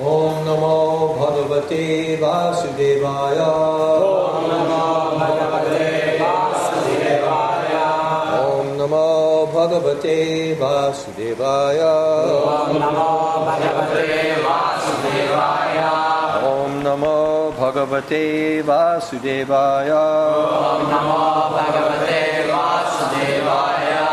Om Namo Bhagavate Vasudevaya. Om Namo Bhagavate Vasudevaya. Om Namo Bhagavate Vasudevaya. Om Namo Bhagavate Vasudevaya. Om Namo Bhagavate Vasudevaya. Om Namo Bhagavate Vasudevaya.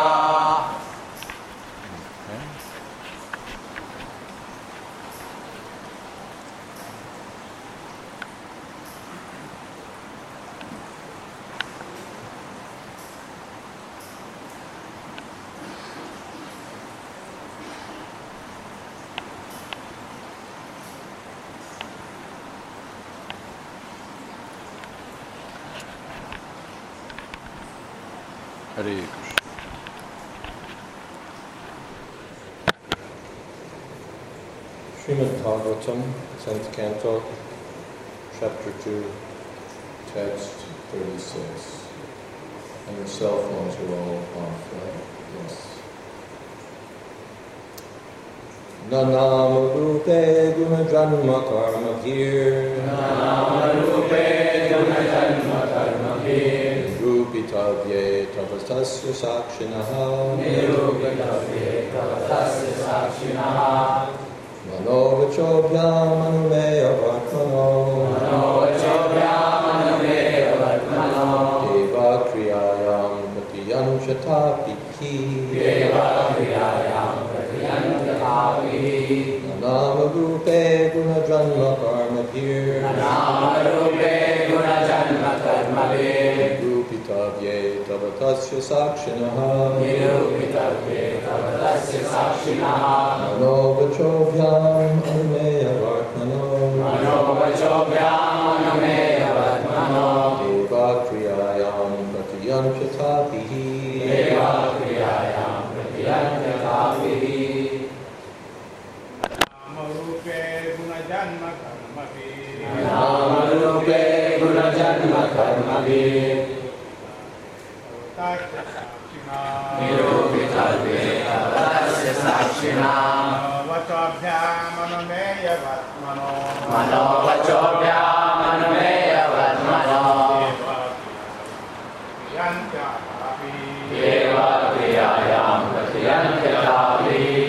Hare Krishna. Srimad Bhagavatam, 10th Canto, Chapter 2, Text 36. And your cell phones are all off, right? Yes. Nanama Rupe Guna Janma Karma Gir. Nanama Rupe Guna Janma Karma Gir. Nirupitavye Tavastasya Sakshinaha. Nirupitavye Tavastasya Sakshinaha. Manovachobhyam Anumeya Vartmano. Manovachobhyam Anumeya Vartmano. Deva Kriyayam Pratiyam Shatapiki. Deva Kriyayam Pratiyam Shatapiki. Nanama Rupe Guna Janma Karma Gir. Nanama Rupe Guna Janma Karma Gir. Nirupitavye Tavatasya Sakshinaha. Nirupitavye Tavatasya Sakshinaha. Manovachobhyam Anumeya Vartmano. Manovachobhyam Anumeya Vartmano. Deva Kriyayam Pratiyam Shatapiki. Deva Kriyayam Pratiyam Shatapiki. Namarupe Gunajanma Karmabhi. Namarupe Gunajanma Karmabhi. Nirupitavye Tavatasya Sakshina. Manovachobhyam Anumeya Vartmano. Manovachobhyam Anumeya Vartmano. Deva Kriyayam Pratiyam Shatapiki.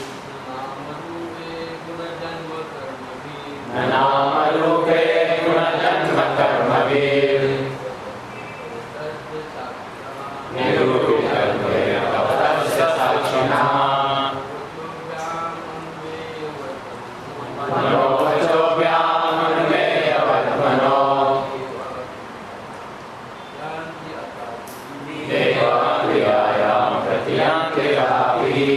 Namarupe Gunajanma Karmabhi. Nirupitavye Tavatasya Sakshina. Manovachobhyam Anumeya Vartmano. Deva Kriyayam Pratiyam Shatapiki.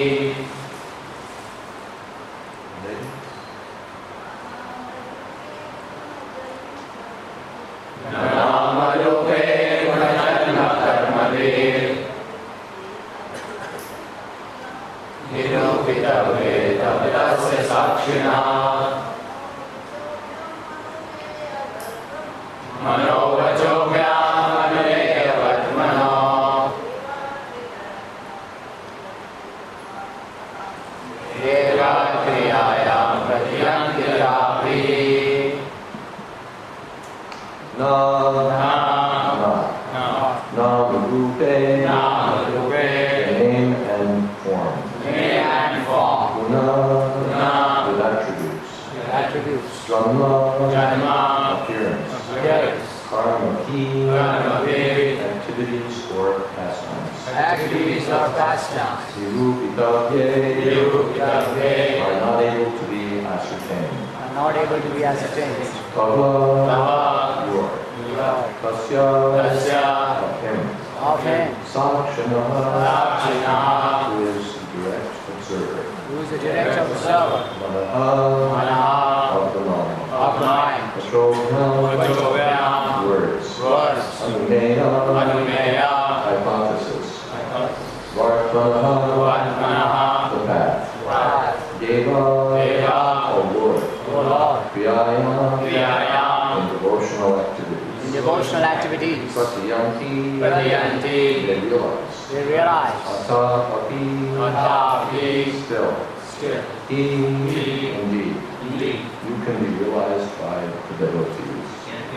Namarupe Gunajanma Karmabhi. Nirupitavye Tavatasya Sakshina. Manovachobhyam Anumeya Vartmano. Deva Kriyayam Pratiyam Shatapiki. Namarupe. Namarupe. Name and form. Name and form. Guna. Guna. With attributes. Attributes. Janma. Janma. Appearance. Appearance. Karma. Karma-ki. Activities or pastimes. Activities or pastimes. Nirupitavye. Nirupitavye. Are not able to be ascertained. Are not able to be ascertained. Tava. Tava. Your. Your. Tasya. Tasya. Of him. Of him. Sakshinaha. Sakshinaha. Who is the direct observer. Who is the direct observer. Manaha. Manaha. Of the mind. Of mind. Vachobhyam. Words. Words. Anumeya. Anumeya. Hypothesis. Vartmanaha. The path. Path. Deva. Deva. O Lord. O Lord. Kriyayam. Kriyayam. In devotional activities. In devotional activities. Pratiyanti. Pratiyanti. They realize. They realize. Atapapi. Atapi. Still. Still. He. Indeed. Indeed. can be realized by the devotees.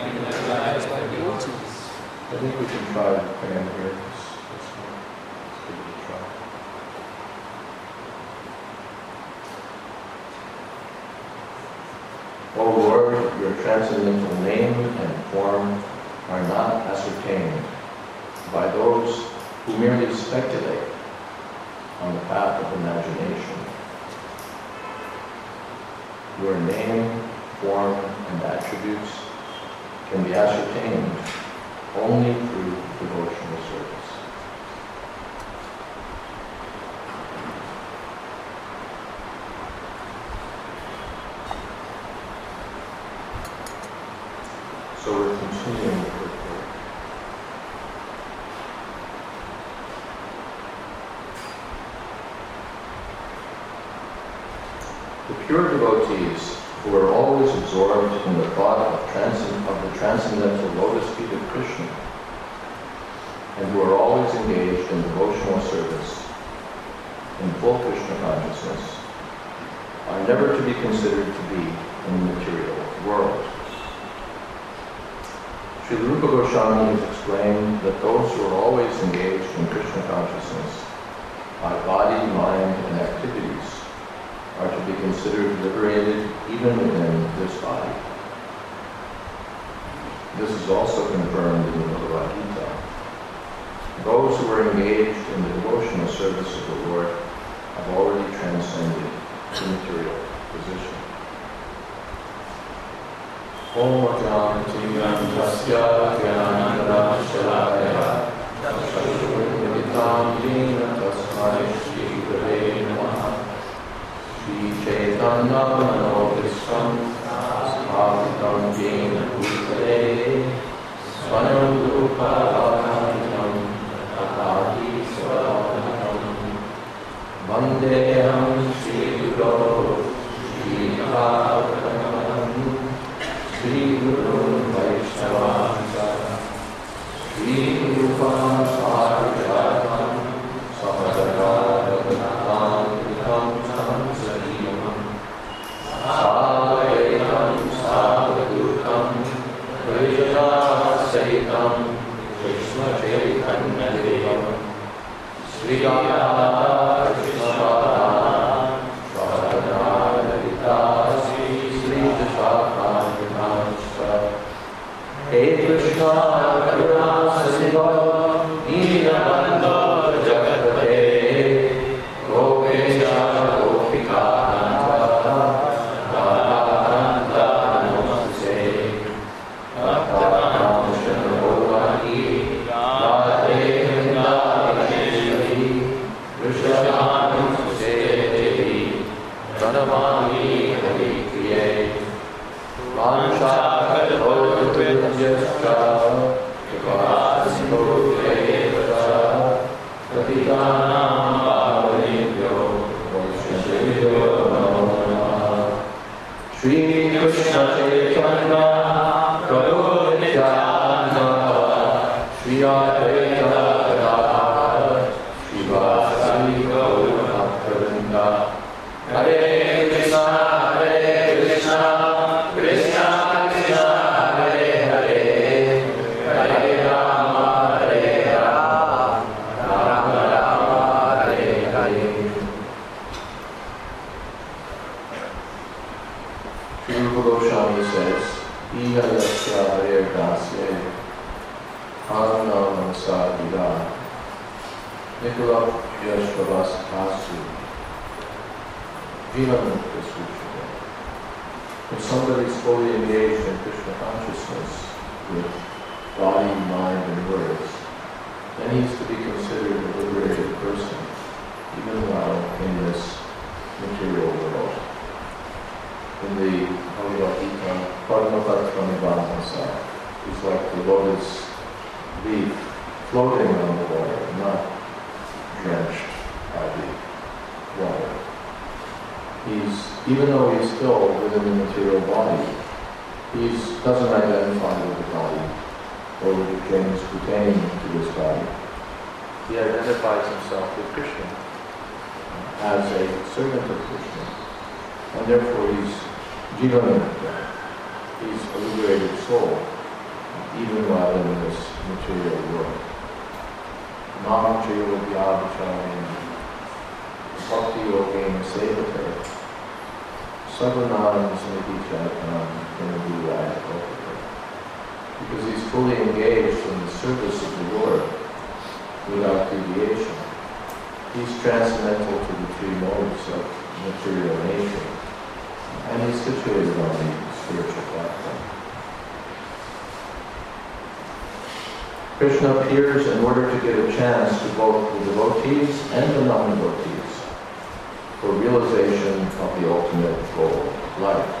I think we can try praying here. Let's give it a try. O Lord, your transcendental name and form are not ascertained by those who merely speculate on the path of imagination. Your name, form, and attributes can be ascertained only through devotional service. So we're continuing with prayer. The pure devotees who are always absorbed in the thought of the transcendental lotus feet of Krishna, and who are always engaged in devotional service in full Krishna consciousness, are never to be considered to be in the material world. Srila Rupa Goswami has explained that those who are always engaged in Krishna consciousness by body, mind, and activities are to be considered liberated even within this body. This is also confirmed in the Bhagavad Gita. Those who are engaged in the devotional service of the Lord have already transcended the material position. Om Janti Jantasya Jnananandashalaya Tasavritam Dina Tasmai Shri Gurave Namaha Shri Chaitanya Manobhistam Smavitam Jena Bhutale Svanam Rupa Bhavantam Tatati Svanam Vandeham Shri Guru Shri Bhavatam Shri Guru Vaishnavasa Shri Rupa Sarvatam Samadagadatam Tam Sarimam Sadaitam Savadutam Vaishnavasayitam Krishna Chaitanya Devam Sri Radha Krishna Hey Krishna Karuna Sindhu Deenabandhu Jagapate Gopesha Gopika Nanda Namaste Bhakta-Ramshan Bhovani Radhe Vrindavaneshwari Krishnanam Devi Pranamami Hari Priye Vansha Shri Krishna Chaitanya Prabhu Nityananda Shri Advaita Gadadhar Shri Vasari Gaura Bhakta-vrinda Hare Krishna Krishna Krishna Hare Hare Hare Rama Rama Rama Hare Hare. Sri Rupa Goswami says, Iha yasya hare dasye Anam sadhira Nikula yashvavas kasu Jivanmukta suchita. If somebody is fully engaged in Krishna consciousness with body, mind, and words, then he is to be considered a liberated person, even while in this material world. In the Bhagavad Gita, Padmapatra Nibbānasa is like the lotus leaf floating on the water, not drenched by the water. Even though he's still within the material body, he doesn't identify with the body or with the things pertaining to this body. He identifies himself with Krishna as a servant of Krishna, and therefore he's Jivanmukta. He's a liberated soul, even while in this material world. Mamachaya Vyabhacharya Bhakti Yogena Sevate Savanam Samidichatam Vinabhuvaya Bhakti. Because he's fully engaged in the service of the Lord without deviation. He's transcendental to the three modes of material nature, and he's situated on the spiritual platform. Krishna appears in order to give a chance to both the devotees and the non-devotees for realization of the ultimate goal of life.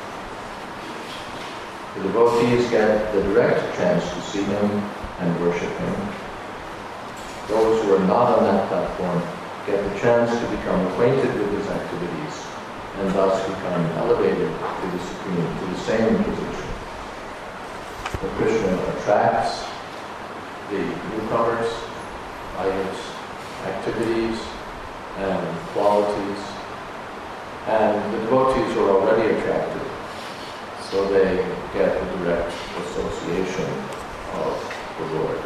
The devotees get the direct chance to see him and worship him. Those who are not on that platform get the chance to become acquainted with his activities and thus become elevated to the supreme, to the same position. But Krishna attracts the newcomers by his activities and qualities, and the devotees are already attracted, so they get a direct association of the Lord.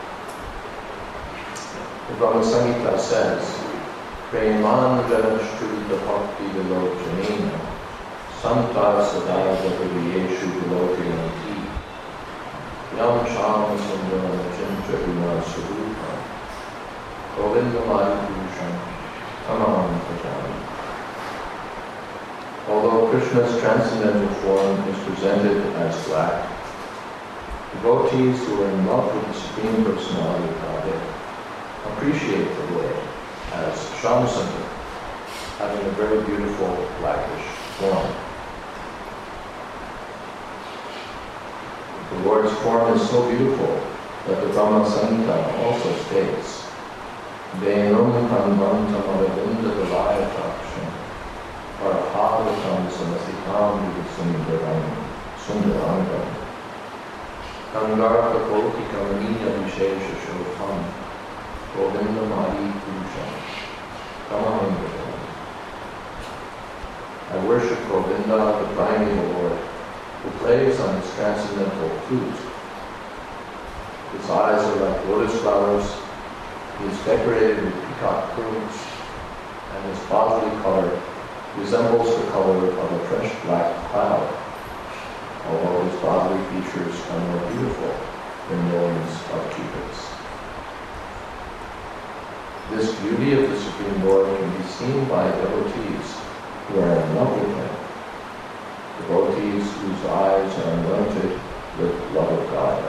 The Brahma Samhita says, Preman janashtrita bhakti vilochanena santa sadaya vivyeshu vilokanati yam shama sundara chintra vina sarupa govindamari purusham tamam bhajami. Although Krishna's transcendental form is presented as black, devotees who are in love with the Supreme Personality of Godhead appreciate the Lord as Shamsundar, having a very beautiful blackish form. The Lord's form is so beautiful that the Brahma Samhita also states, Venam kanvantam aravinda vilayakaksham parahavatam samasitam sundarangam kangartha koti kamaniya vishesha shotam Govindamari Purusham Kamaham Bhajami. I worship Govinda, the primeval Lord, who plays on his transcendental flute. His eyes are like lotus flowers, he is decorated with peacock plumes, and his bodily color resembles the color of a fresh black cloud, although his bodily features are more beautiful than millions of cupids. This beauty of the Supreme Lord can be seen by devotees who are in love with him, devotees whose eyes are anointed with love of God.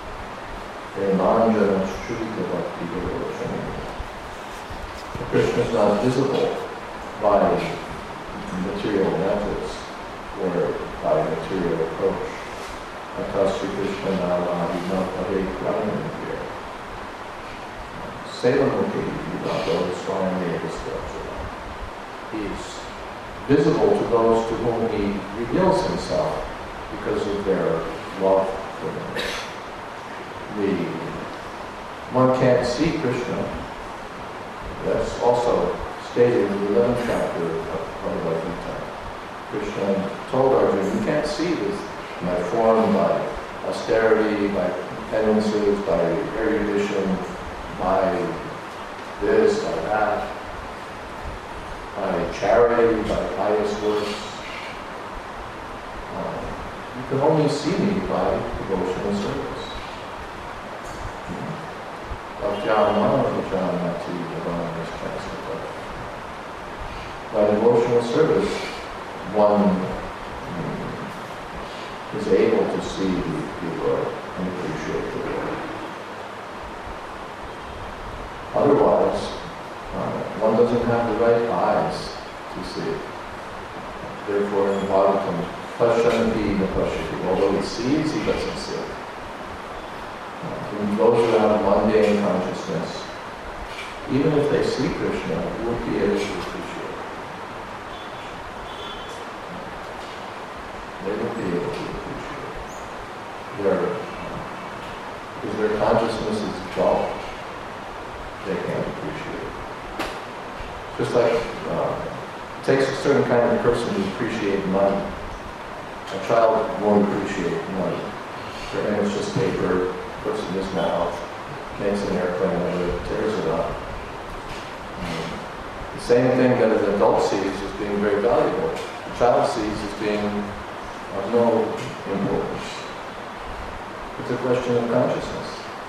Krishna is not visible by material methods or by material approach. Atasti Krishna Navadi Navade Pranamir. Sevamuki Yudado Swami Evastatara. He is visible to those to whom he reveals himself because of their love for him. One can't see Krishna. That's also stated in the 11th chapter of Bhagavad Gita. Krishna told Arjuna, you can't see this, my form by austerity, by penances, by erudition, by this, by that, by charity, by pious works. You can only see me by devotional service. By devotional service, one is able to see the Lord and appreciate the Lord. Otherwise, one doesn't have the right eyes to see it. Therefore, in Bhagavatam, Pashanati na Pashati, although he sees, he doesn't see. And those who have mundane consciousness, even if they see Krishna, won't be able to appreciate it. They won't be able to appreciate it. Because their consciousness is dull. They can't appreciate it. Just like it takes a certain kind of person to appreciate money. A child won't appreciate money. For him, it's just paper, puts it in his mouth, makes an airplane of it, tears it up. The same thing that an adult sees as being very valuable, a child sees as being of no importance. It's a question of consciousness.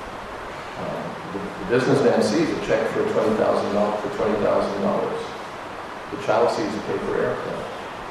The businessman sees a check for $20,000. The child sees a paper airplane.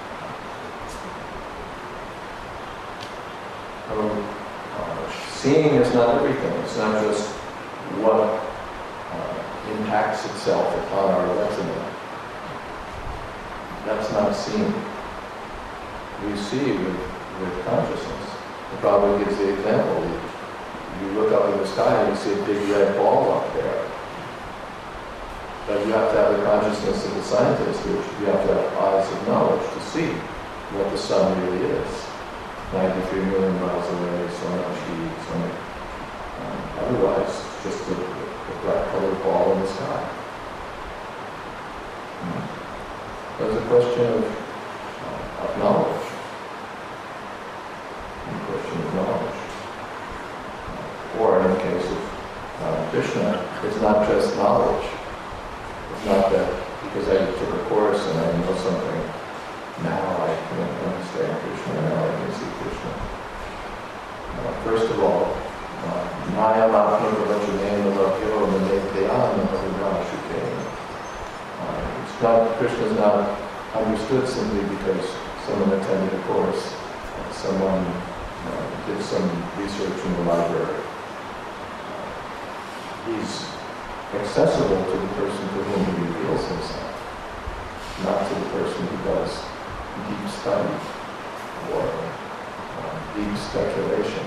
Seeing is not everything. It's not just what impacts itself upon our retina. That's not seeing. We see with consciousness. The Prabhupada gives the example. You look up in the sky and you see a big red ball up there. But you have to have the consciousness of the scientist, which you have to have eyes of knowledge to see what the sun really is. 93 million miles away, so much heat, so much. Otherwise, just a black colored ball in the sky. There's a question of knowledge. A question of knowledge. Or in the case of Krishna, it's not just knowledge. It's not that because I took a course and I know something, now I can understand Krishna, now I can see Krishna. First of all, Maya Matma Vachanena Lakyo Maneteyana Bhavashukena. It's not, Krishna is not understood simply because someone attended a course, someone did some research in the library. He's accessible to the person to whom he reveals himself, not to the person who does deep study or deep speculation.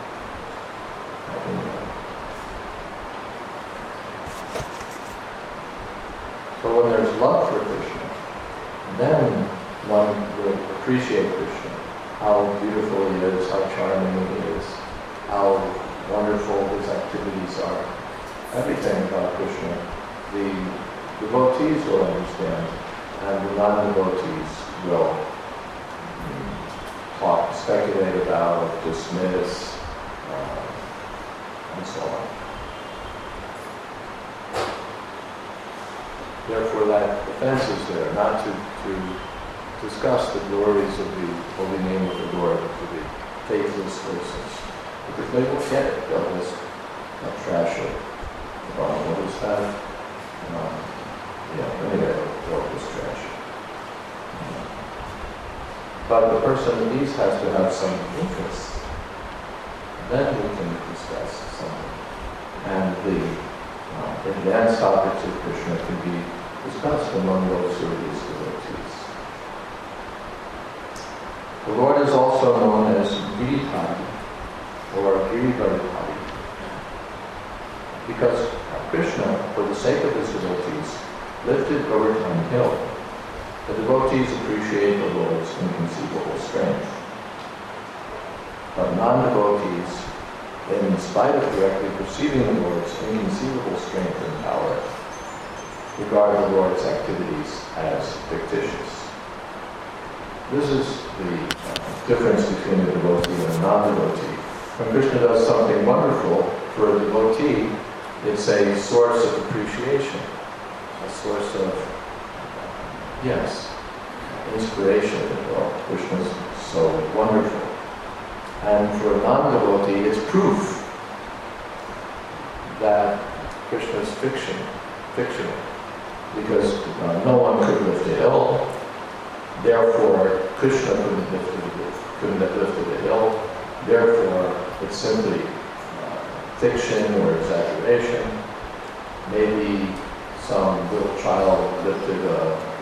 So when there's love for Krishna, then one will appreciate Krishna, how beautiful he is, how charming he is, how wonderful his activities are. Everything about Krishna, the devotees will understand, and the non-devotees will talk, speculate about, dismiss, and so on. Therefore, that offense is there, not to discuss the glories of the holy name of the Lord to the faithless persons. Because they will get it, they'll just trash it. What is that? Anyway, they'll just trash it. But the person at least has to have some interest. Then we can discuss something. And the advanced topics of Krishna can be discussed among those serious devotees. The Lord is also known as Giridhari, or Girivardhari, because Krishna, for the sake of his devotees, lifted Govardhan Hill. The devotees appreciate the Lord's inconceivable strength. But non-devotees, in spite of directly perceiving the Lord's inconceivable strength and power, regard the Lord's activities as fictitious. This is the difference between a devotee and a non-devotee. When Krishna does something wonderful for a devotee, it's a source of appreciation, a source of, inspiration. Well, Krishna's so wonderful. And for a non-devotee, it's proof that Krishna is fictional, because no one could lift a hill. Therefore, Krishna couldn't have lifted a hill. Therefore, it's simply fiction or exaggeration. Maybe some little child lifted a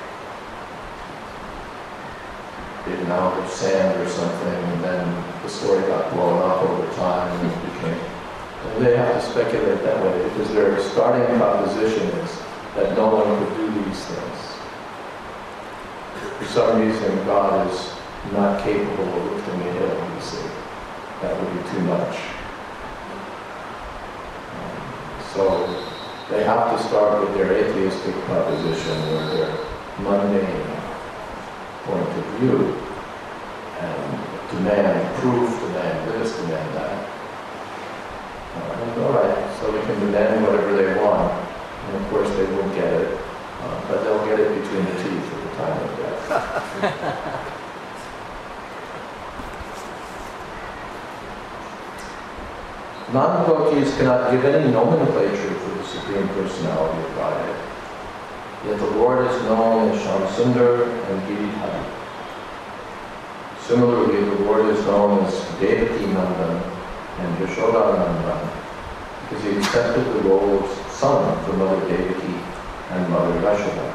big amount of sand or something, and then the story got blown up over time, and it became. And they have to speculate that way because their starting proposition is that no one could do these things. For some reason, God is not capable of lifting a hill, you see. That would be too much. So they have to start with their atheistic proposition or their mundane point of view and to demand, prove, demand this, demand that. All right, so we can demand whatever they want, and of course they won't get it, but they'll get it between the teeth at the time of death. Non-devotees cannot give any nomenclature for the Supreme Personality of Godhead. Yet the Lord is known as Shamsundar and Giridhari. Similarly, the Lord is known as Devaki Nandan and Yashoda Nandan because he accepted the role of son for Mother Devaki and Mother Yashoda.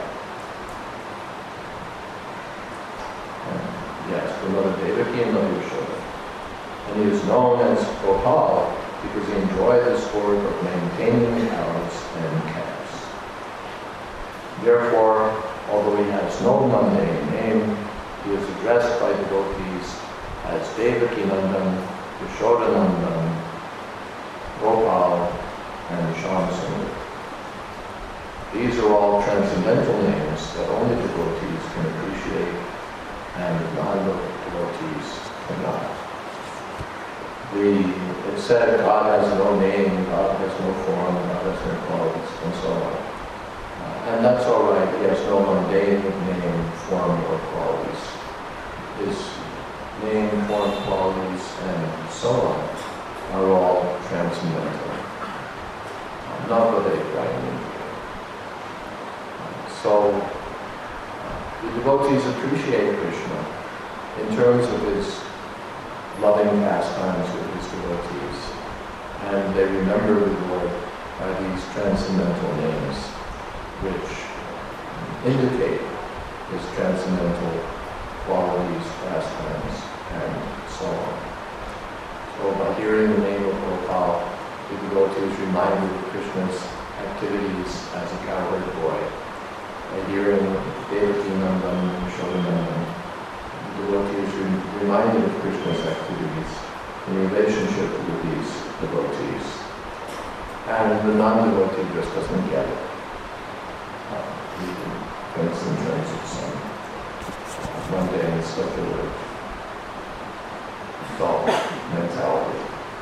Yes, for Mother Devaki and Mother Yashoda. And he is known as Gopal because he enjoyed the sport of maintaining cows and calves. Therefore, although he has no mundane name, he is addressed by devotees as Devaki Nandan, Yashoda Nandan, Gopal, and Shamsundar. These are all transcendental names that only devotees can appreciate and non-devotees cannot. It's said God has no name, God has no form, God has no qualities, and so on. And that's all right. He has no mundane name, form, or qualities. His name, form, qualities, and so on are all transcendental. So the devotees appreciate Krishna in terms of his loving pastimes with his devotees, and they remember the Lord by these transcendental names, which indicate his transcendental qualities, pastimes, and so on. So by hearing the name of Gopal, the devotee is reminded of Krishna's activities as a cowherd boy. By hearing Devaki Nandan and Yashoda Nandan, the devotee is reminded of Krishna's activities in relationship with these devotees. And the non-devotee just doesn't get it. He thinks in terms of some mundane, speculative thought mentality.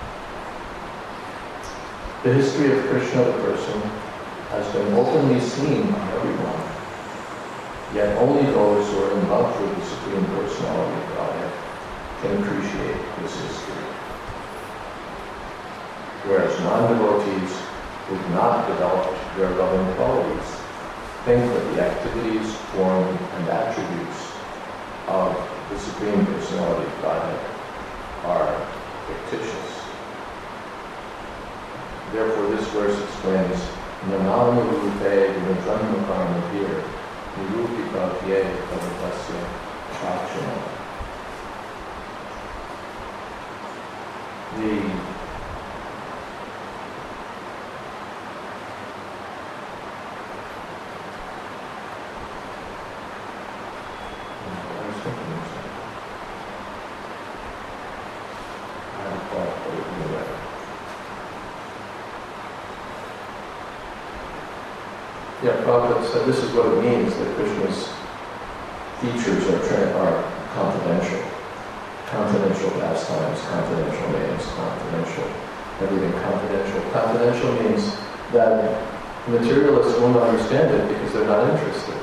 The history of Krishna, the person, has been openly seen by everyone. Yet only those who are in love with the Supreme Personality of Godhead can appreciate this history. Whereas non-devotees who have not developed their loving qualities think that the activities, form, and attributes of the Supreme Personality of Godhead are fictitious. Therefore, this verse explains, Nanam Rupe Gunajanma Karmabhir Nirupika Pye Padatasya Chachana. Prabhupada said this is what it means that Krishna's features are confidential. Confidential pastimes, confidential names, confidential, everything confidential. Confidential means that materialists won't understand it because they're not interested.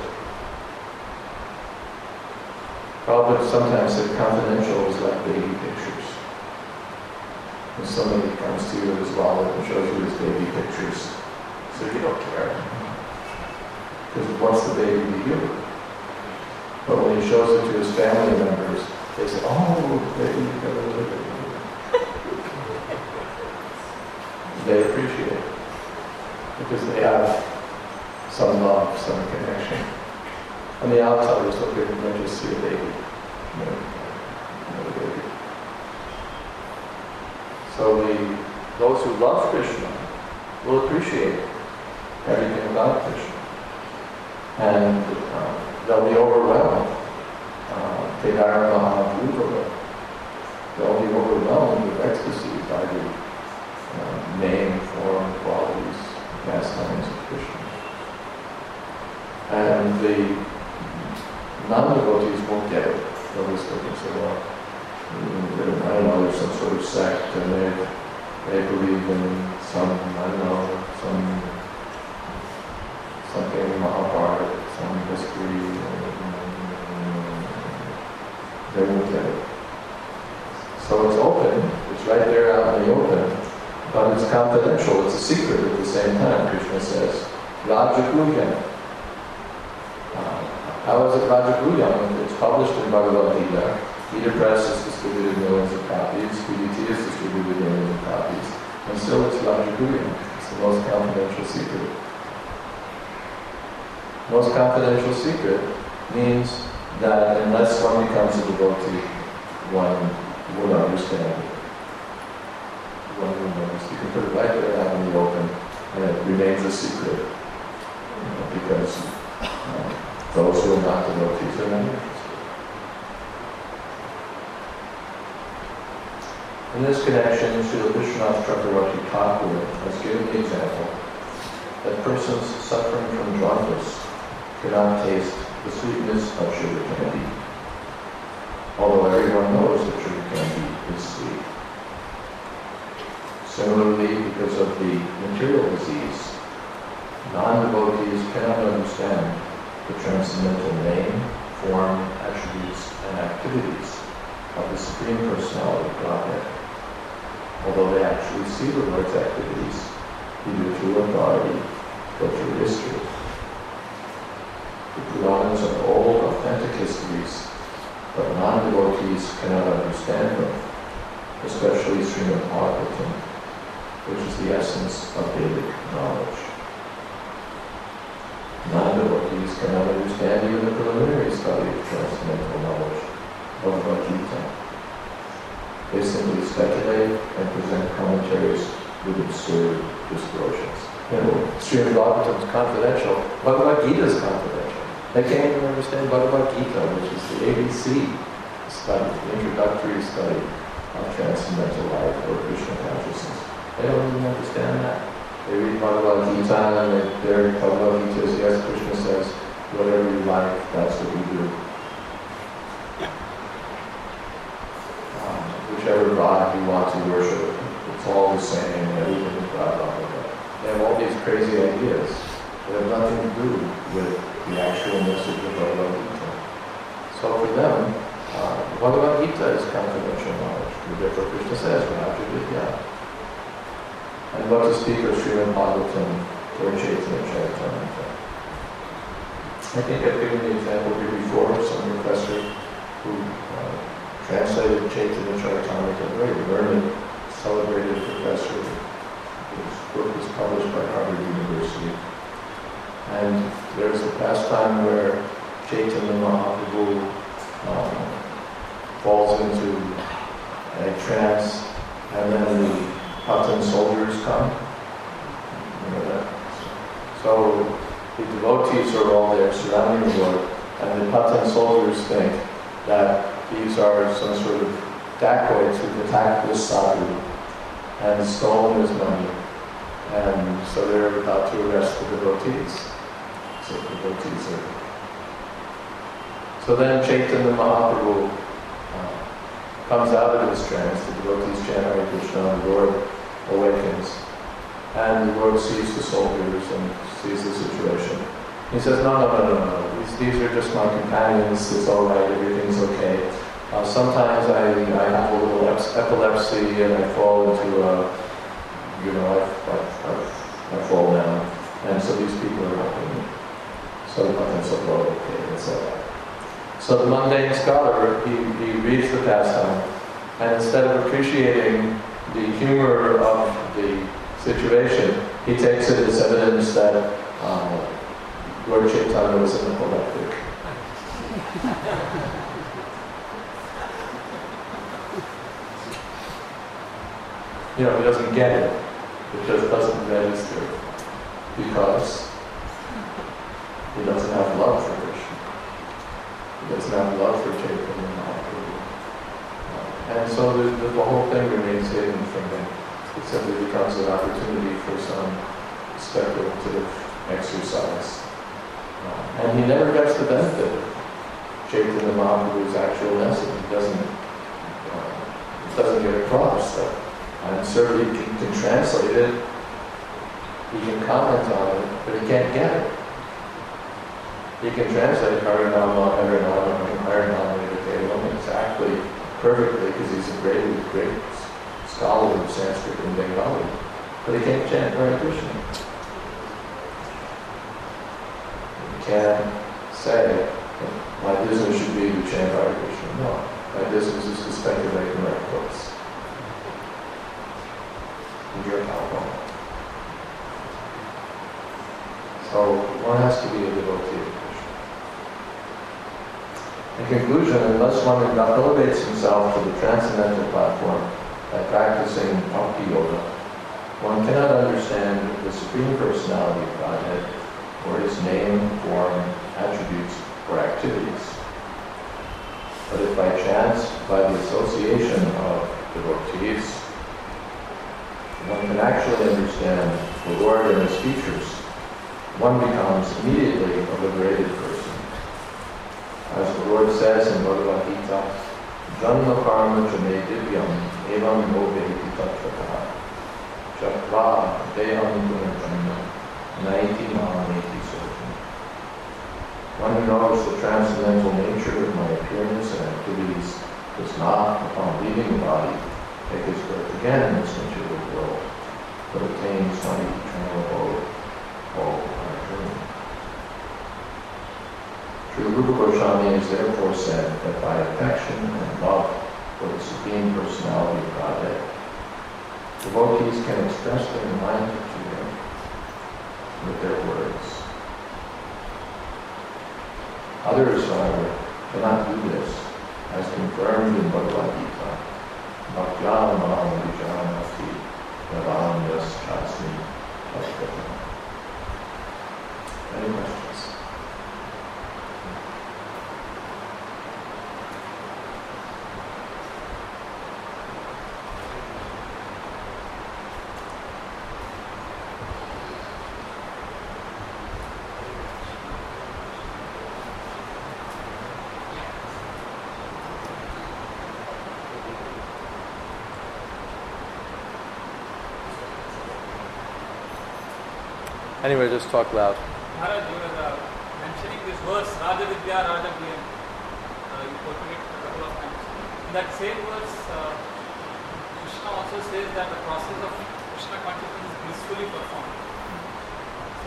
Prabhupada sometimes said confidential is like baby pictures. When somebody comes to you with his wallet and shows you his baby pictures, so you don't care. Because what's the baby to you? But when he shows it to his family members, they say, oh, baby, they appreciate it. Because they have some love, some connection. On the outsiders look at it and just see a baby. Another baby. So those who love Krishna will appreciate everything about Krishna. And they'll be overwhelmed. They'll be overwhelmed with ecstasy by the name, form, qualities, pastimes of Krishna. And the non-devotees won't get it. They'll just look and say, well, I don't know, there's some sort of sect, and they believe in some, I don't know, something in Mahabharata, some history, they won't get it. So it's open, it's right there out in the open, but it's confidential, it's a secret at the same time, Krishna says. Rajaguhyam. How is it Rajaguhyam? It's published in Bhagavad Gita. Gita Press has distributed millions of copies, PDT has distributed millions of copies, and still it's Rajaguhyam. It's the most confidential secret. Most confidential secret means that unless one becomes a devotee, one would understand it. One would understand. You can put it right there out in the open, and it remains a secret, because those who are not devotees are not interested. In this connection, Srila Vishwanath Chakravarti Thakur has given the example that persons suffering from jaundice cannot taste the sweetness of sugar candy, although everyone knows that sugar candy is sweet. Similarly, because of the material disease, non-devotees cannot understand the transcendental name, form, attributes, and activities of the Supreme Personality of Godhead, although they actually see the Lord's activities either through authority or through history. The Puranas are old, authentic histories, but non-devotees cannot understand them, especially Srimad Bhagavatam, which is the essence of Vedic knowledge. Non-devotees cannot understand even the preliminary study of transcendental knowledge, Bhagavad Gita. They simply speculate and present commentaries with absurd distortions. Srimad Bhagavatam is confidential. Bhagavad Gita is confidential. They can't even understand Bhagavad Gita, which is the ABC study, the introductory study of transcendental life or Krishna consciousness. They don't even understand that. They read Bhagavad Gita and their Bhagavad Gita says, yes, Krishna says, whatever you like, that's what you do. Whichever God you want to worship, it's all the same, everything is God, blah, blah, blah. They have all these crazy ideas that have nothing to do with the actual message of Bhagavad Gita. So for them, Bhagavad Gita is confidential knowledge. Therefore Krishna says, Raja Vidya. And what to speak of Srimad Bhagavatam or Chaitanya Charitamrita. I think I've given the example here before of some professor who translated Chaitanya Charitamrita, a very learned, celebrated professor. His book was published by Harvard University. And there's a pastime where Chaitanya Mahaprabhu falls into a trance, and then the Patan soldiers come. Remember that? So the devotees are all there surrounding the Lord, and the Patan soldiers think that these are some sort of dacoits who've attacked this sadhu and stolen his money. And so they're about to arrest the devotees. So the devotees are... So then Chaitanya Mahaprabhu comes out of his trance, the devotees chant Hare Krishna, the Lord awakens, and the Lord sees the soldiers and sees the situation. He says, no. These are just my companions, it's all right, everything's okay. Sometimes I have a little epilepsy and I fall into I fall down. And so these people are helping me. So the Patan said, well, okay, that's all right. So the mundane scholar, he reads the pastime, and instead of appreciating the humor of the situation, he takes it as evidence that Lord Chaitanya was an epileptic. He doesn't get it. It just doesn't register because he doesn't have love for Krishna. He doesn't have love for Chaitanya Mahaprabhu. And so the whole thing remains hidden from him. It simply becomes an opportunity for some speculative exercise. And he never gets the benefit of Chaitanya Mahaprabhu's actual message. He doesn't doesn't get across. And certainly he can translate it, he can comment on it, but he can't get it. He can translate Harinama, Harinama exactly, perfectly, because he's a great scholar of Sanskrit and Bengali. But he can't chant Hare Krishna. He can't say, my business should be to chant Hare Krishna. No, my business is to speculate and write books. And drink alcohol. So one has to be a devotee of Krishna. In conclusion, unless one elevates himself to the transcendental platform by practicing Bhakti Yoga, one cannot understand the Supreme Personality of Godhead or His name, form, attributes, or activities. But if by chance, by the association of devotees, one can actually understand the Lord and His features, one becomes immediately a liberated person. As the Lord says in Bhagavad Gita, Janma karma jame divyam evam noveti tattva chakra deham gunajanma naiti mahameti sotam. One who knows the transcendental nature of my appearance and activities does not, upon leaving the body, take his birth again in this material world, but attains my eternal abode, all our dream. Srila Rupa Goswami has therefore said that by affection and love for the Supreme Personality of Godhead, devotees can express their mind to Him with their words. Others, however, cannot do this, as confirmed in Bhagavad Gita. Bhaktyam maham vijayanati yavam yas chasmi bhaktatam. Any questions? Anyway, just talk loud. Maharaj, you were mentioning this verse, Raja Vidya, Raja Priyam. You quoted it a couple of times. In that same verse, Krishna also says that the process of Krishna consciousness is blissfully performed. So,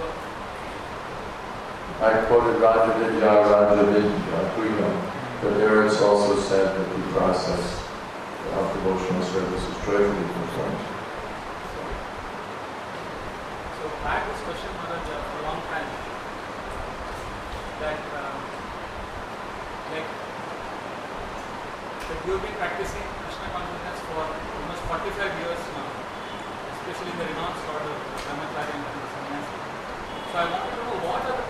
I quoted Raja Vidya, Priyam, but there it's also said that the process of devotional service is joyfully performed. I had this question, Maharaj, for a long time, that you've been practicing Krishna consciousness for almost 45 years now, especially in the renounced order of Brahmacharya and the Sannyasi. So I want to know what are the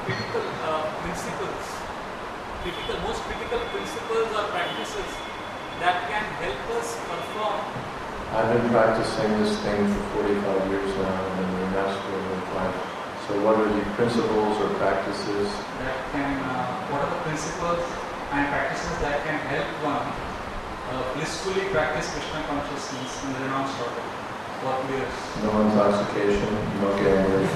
most critical principles or practices that can help us perform. I've been practicing this thing for 45 years now and I'm the master of my life. So what are the principles or practices? What are the principles and practices that can help one blissfully practice Krishna consciousness in the renounced order? What years? No intoxication, no gambling,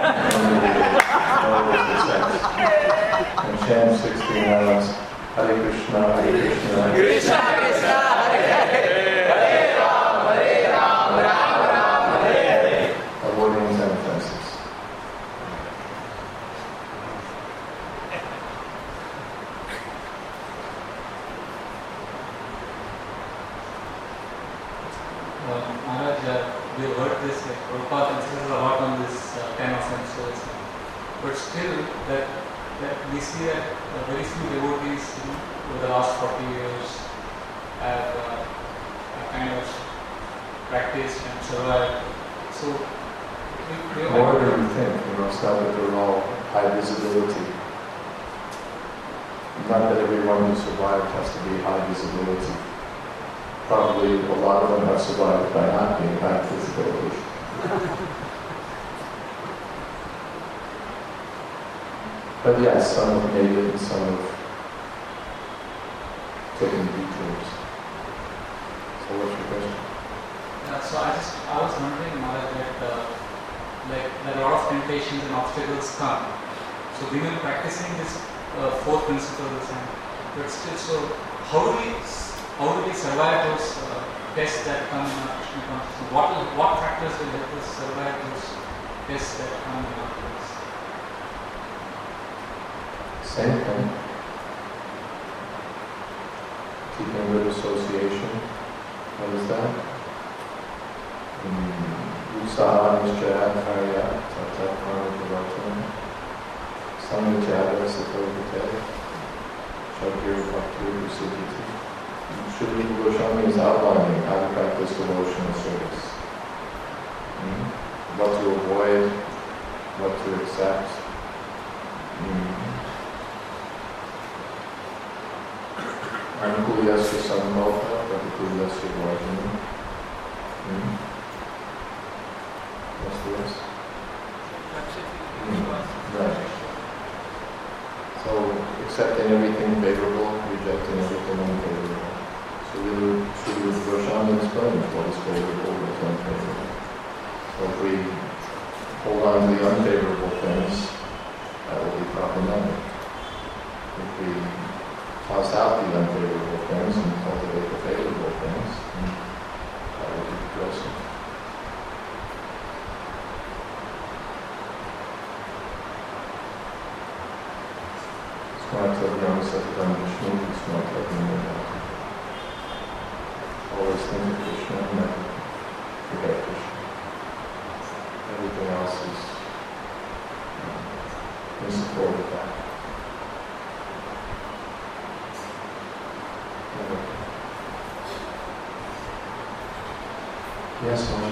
no sex. And chant 16 hours. Hare Krishna, Hare Krishna, Krishna Krishna, Hare Hare, Hare Ram, Ram Ram, Hare Hare. Avoiding 10 offenses. Maharaj, we heard this, Prabhupada insists a lot on this 10 offenses, but still that we see that very few devotees over the last 40 years have kind of practiced and survived. So, More than you think, it's not that they're all high visibility. Not that everyone who survived has to be high visibility. Probably a lot of them have survived by not being high visibility. But yes, some have made it and some have taken detours. So what's your question? Yeah, so I was wondering, Maharaj, that a lot of temptations and obstacles come. So we will practicing this four principles, but still, so how do we survive those tests that come in our Krishna consciousness? What factors will help us survive those tests that come in our lives? Same thing. Keeping good association. What is that? Utsaha nishchaya karya tata karma pravartana samvichara satovite shadhir bhakti prasiddhiti. Srila Rupa Goswami is outlining how to practice devotional service. What to avoid, what to accept. Anukuliyasya sammoha, pratikulyasya varjana. What's the rest? Right. So, accepting everything favorable, rejecting everything unfavorable. So, Srila Goswami explains what is favorable, what is unfavorable. So, if we hold on to the unfavorable things, that will be problematic. If we toss out the unfavorable things and cultivate the favorable things, that will be progressive. Smarta Brahma Satyam Vishnu, Smarta Brahma. Always think of Krishna and never forget Krishna. Everything else is in support of that. Yes, Mom.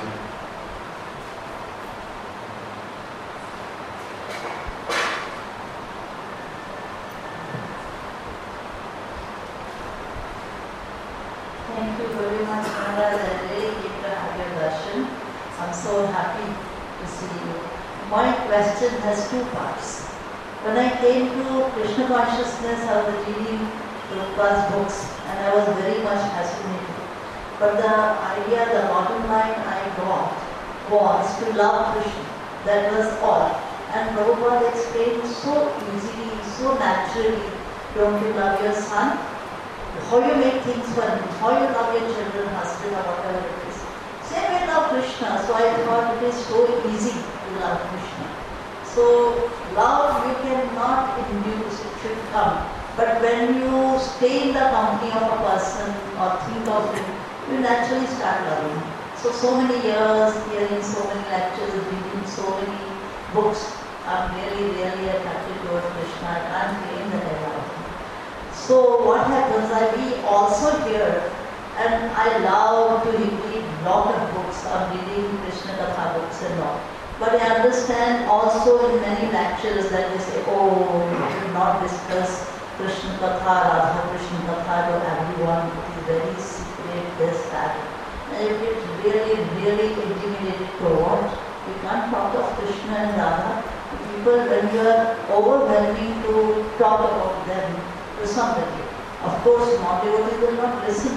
Thank you very much, Maharaj. I really get to have your darshan. I'm so happy to see you. My question has two parts. When I came to Krishna consciousness, I was reading Prabhupada's books and I was very much fascinated. But the idea, the bottom line I got was to love Krishna. That was all. And Prabhupada explained so easily, so naturally, don't you love your son? How you make things fun, how you love your children, husband or whatever it is. Same way love Krishna. So I thought it is so easy to love Krishna. So love you cannot induce, it should come. But when you stay in the company of a person or think of him, you naturally start loving him. So many years hearing so many lectures, reading so many books, I'm really attracted towards Krishna. I can't claim that I love him. So what happens, we also hear, and I love to read lot of books, I'm reading Krishna Katha books and all. But I understand also in many lectures that they say, oh, you should not discuss Krishna Katha, Radha Krishna Katha to everyone, it is very secret, this, that. And if it's really intimidated to what? You can't talk of Krishna and Radha. People, when you are overwhelming to talk about them to somebody, of course, non-devotees will not listen.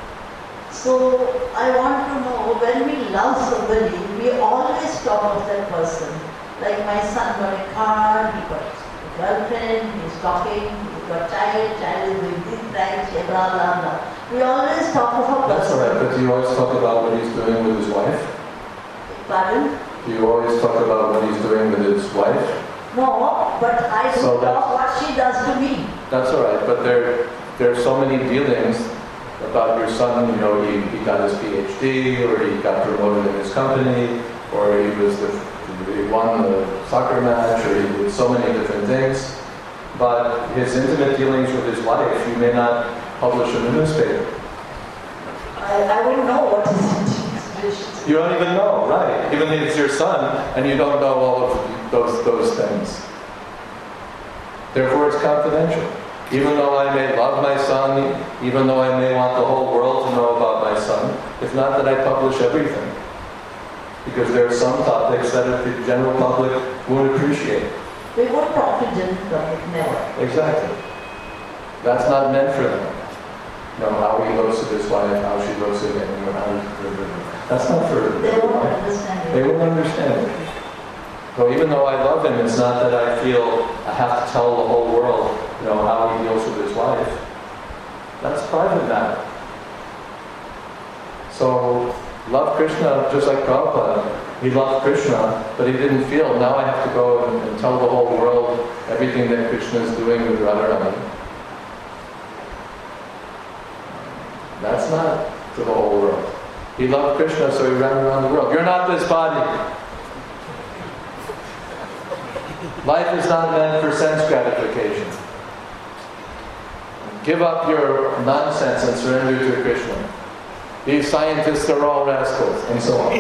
So, I want to know, when we love somebody, we always talk of that person. Like my son got a car, he got a girlfriend, he's talking, he got child is doing this, right, blah, blah, blah. We always talk of a person. That's alright, but do you always talk about what he's doing with his wife? Pardon? Do you always talk about what he's doing with his wife? No, but I do So talk what she does to me. That's alright, but there are so many dealings about your son, you know, he got his PhD, or he got promoted in his company, or he won the soccer match, or he did so many different things. But his intimate dealings with his wife, you may not publish in the newspaper. I wouldn't know what is. You don't even know, right? Even if it's your son, and you don't know all of those things. Therefore, it's confidential. Even though I may love my son, even though I may want the whole world to know about my son, it's not that I publish everything. Because there are some topics that the general public won't appreciate. They won't talk to general public, never. Exactly. That's not meant for them. how he looks at his wife, how she looks at him, that's not for They won't everyone. understand They it. won't understand it. So even though I love him, it's not that I feel I have to tell the whole world, how he deals with his wife. That's a private matter. So love Krishna just like Prabhupada. He loved Krishna, but he didn't feel, now I have to go and tell the whole world everything that Krishna is doing with Radharani. That's not to the whole world. He loved Krishna, so he ran around the world. You're not this body. Life is not meant for sense gratification. Give up your nonsense and surrender to Krishna. These scientists are all rascals, and so on.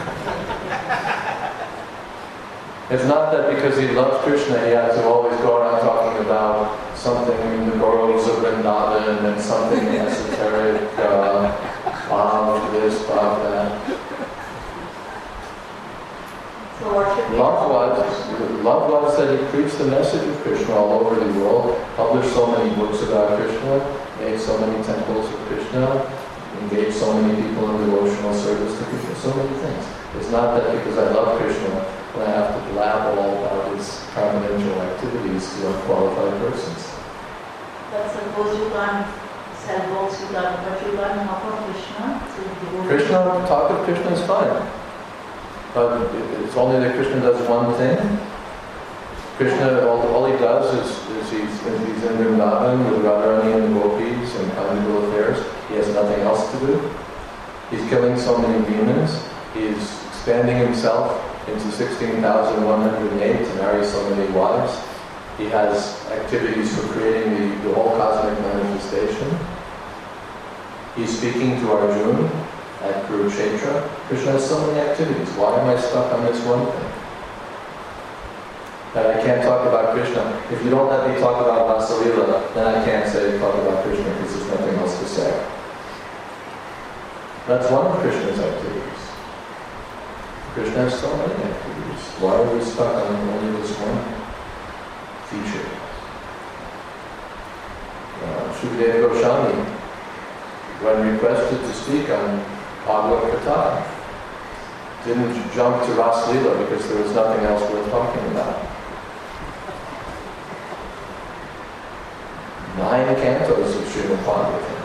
It's not that because he loves Krishna, he has to always go around talking about something in the groves of Vrindavan and something esoteric, Bhav this, Bhav that. So what should we Love was that he preached the message of Krishna all over the world, published so many books about Krishna, made so many temples of Krishna, engaged so many people in devotional service to Krishna, so many things. It's not that because I love Krishna, when I have to blab all about his confidential activities to unqualified persons. But suppose you can't sell books, but you can't talk of Krishna. Krishna, talk of Krishna is fine. But it's only that Krishna does one thing. Krishna, all he does is he's in Vrindavan with Radharani and the gopis and conjugal affairs. He has nothing else to do. He's killing so many demons. He's expanding himself into 16,108 to marry so many wives. He has activities for creating the whole cosmic manifestation. He's speaking to Arjuna at Kurukshetra. Krishna has so many activities. Why am I stuck on this one thing? That I can't talk about Krishna. If you don't let me talk about Vasalila, then I can't say talk about Krishna because there's nothing else to say. That's one of Krishna's activities. Krishna has so many activities. Why are we stuck on only this one feature? Shukadeva Goswami, when requested to speak on Bhagavad Gita, didn't jump to Raslila because there was nothing else worth talking about. 9 cantos of Srimad Bhagavatam.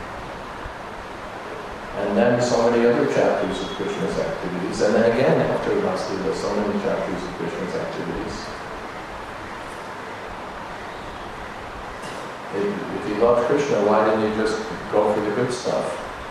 And then so many other chapters of Krishna's activities. And then again, after Raslila, so many chapters of Krishna's activities. If you love Krishna, why didn't you just go for the good stuff?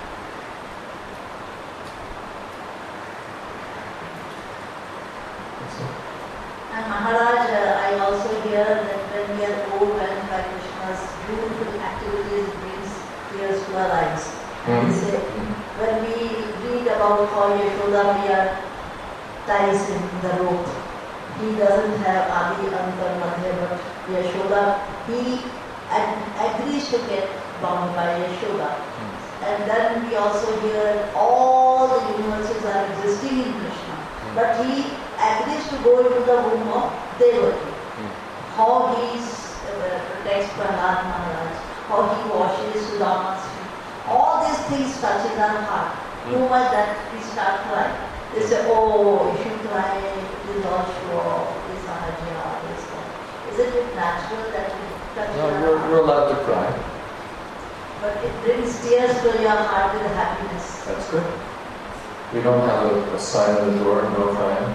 And Maharaj, I also hear that when we are overwhelmed by Krishna's beautiful activities, it brings tears to our eyes. And he said, when we read about how Yashoda Maya ties in the rope, he doesn't have Adi, Anta, Madhya, but Yashoda, he agrees to get bound by Yashoda. And then we also hear all the universes are existing in Krishna. But he agrees to go into the womb of Devaki. How he protects Prahlad Maharaj, how he washes Sudama's feet. All these things touch in our heart. Too much that we start crying. They say, oh, you should cry, please all show off, this Sahaja, this one. Isn't it natural that we touch No, our heart? we're allowed to cry. But it brings tears to your heart with happiness. That's good. We don't have a sign on the door, no crying.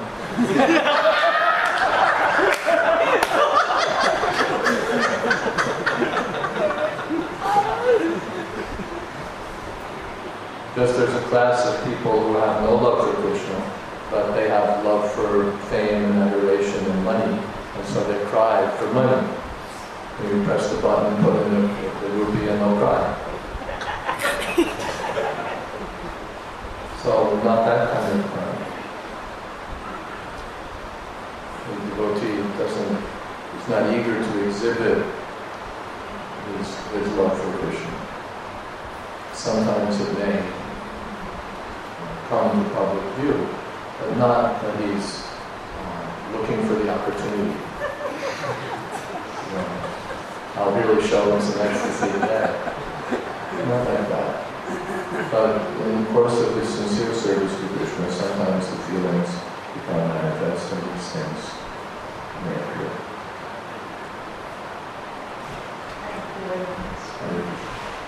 Just there's a class of people who have no love for Krishna, but they have love for fame and adoration and money, and so they cry for money. And you press the button and put in the rupee and they'll cry. So not that kind of crying. The devotee is not eager to exhibit his love for Krishna. Sometimes it may come to public view, but not that he's looking for the opportunity. I'll really show him some ecstasy there. not like that. But in the course of his sincere service to Krishna, sometimes the feelings become manifest and these things may appear. Thank you very much. Hare Krishna.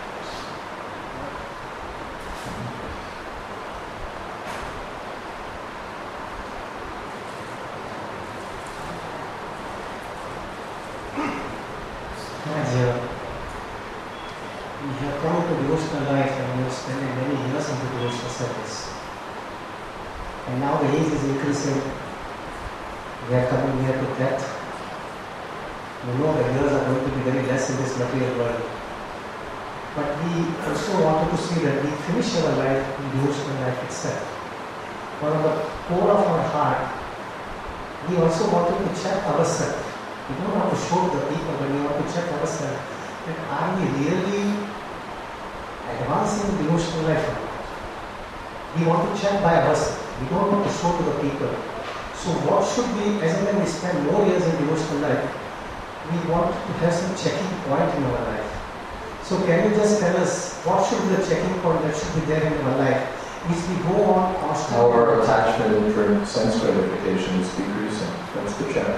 We have come into devotional life and we have spent many years into devotional service. And now the age is increasing. We are coming near to death. We know the years are going to be very less in this material world. But we also wanted to see that we finish our life in devotional life itself. One of the core of our heart, we also wanted to check ourselves. We don't want to show to the people, but we want to check ourselves. And are we really advancing in devotional life or not? We want to check by ourselves. We don't want to show to the people. So what should we, as and when we spend more years in devotional life, we want to have some checking point in our life. So can you just tell us what should be the checking point that should be there in our life, which we go on constantly? Our attachment for sense gratification is decreasing. That's the check.